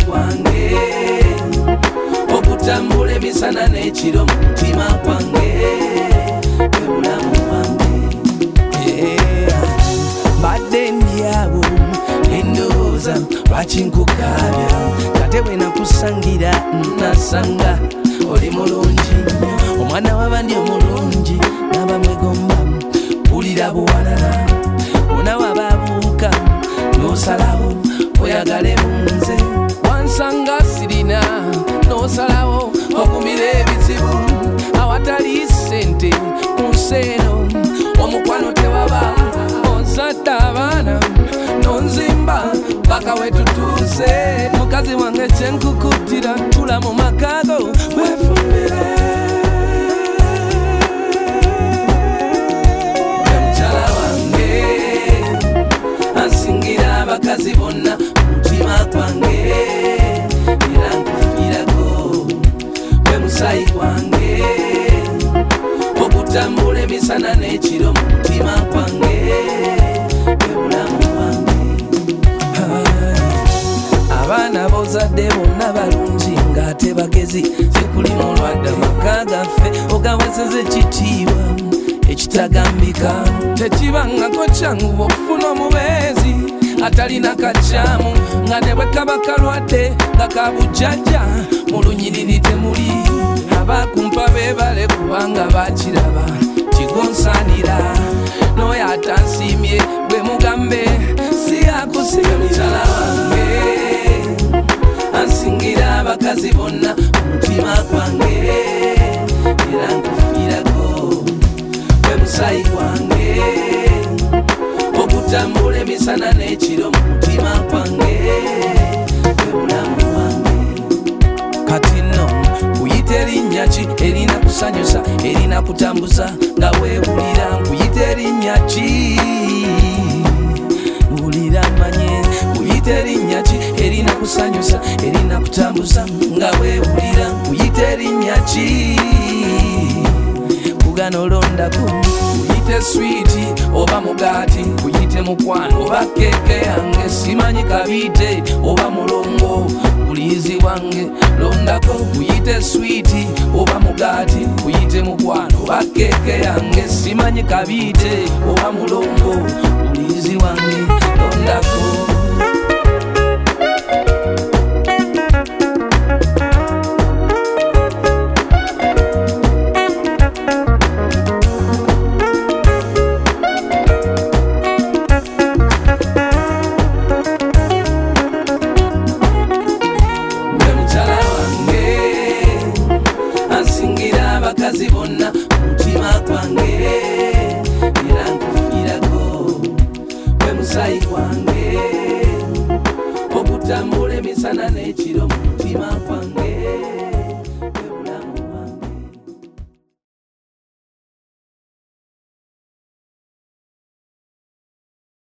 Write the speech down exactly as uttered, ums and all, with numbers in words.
gwange okutambula emisana n'ekiro mu mutima gwange bwe bulamu bwange. Mbadde ndyawo endowooza lwaki nkukabya kate bwe nakusangira nasanga oli mulungi omwana w'abandi omulungi n'abamwegomba mpulira buwanana bona wababuuka n'osalawo oyagale munze wansanga sirina n'osalawo okumira ebizibu awatali ssente ku nsi eno omukwano tewaba onzadde abaana nonzimba paka wetutuuse mukazi wange kyenkukutira tula mu makago wefumbire mukyala wange ansingira abakazi bonna mutima gwange era nkufiirako we musayi gwange okutambula emisana n'ekiro mu mutima gwange bwe bulamu bwange. Abaana bozadde bonna balungi ng'ate bagezi zikuli mulwadde amaka gaffe ogawezeze ekitiibwa ekitagambika tekibangako kyangu okufuna omubeezi atalina kacyamu nga ne bwe kaba kalwadde nga kabujjajja mu lunyiriri temuli abakumpa beebale kubanga bakiraba kigonsaanira n'oyo atansiimye bwe mugambe si akusiga mukyala wange ansingira abakazi bonna mutima gwange era nkufiirako we musayi gwange okutambula emisana n'ekiro mu mutima gwange bwe bulamu bwange. Kati nno kuyita erinnya ki erina kusanyusa erina kutambuza nga weewulira nkuyita erinnya ki wulira manye kuyita erinnya ki erina kusanyusa erina kutambuza nga weewulira nkuyita erinnya ki kugano londako kuyite switi oba mugaati kuyite mukwano oba keeke yange simanyi kabiite oba mulongo buliizi wange londako kuyite switi oba mugaati kuyite mukwano oba keeke yange simanyi kabiite oba mulongo buliizi wange londako. Abakazi bonna mutima gwange era nkufiirako we musayi gwange okutambula emisana n'ekiro mu mutima gwange.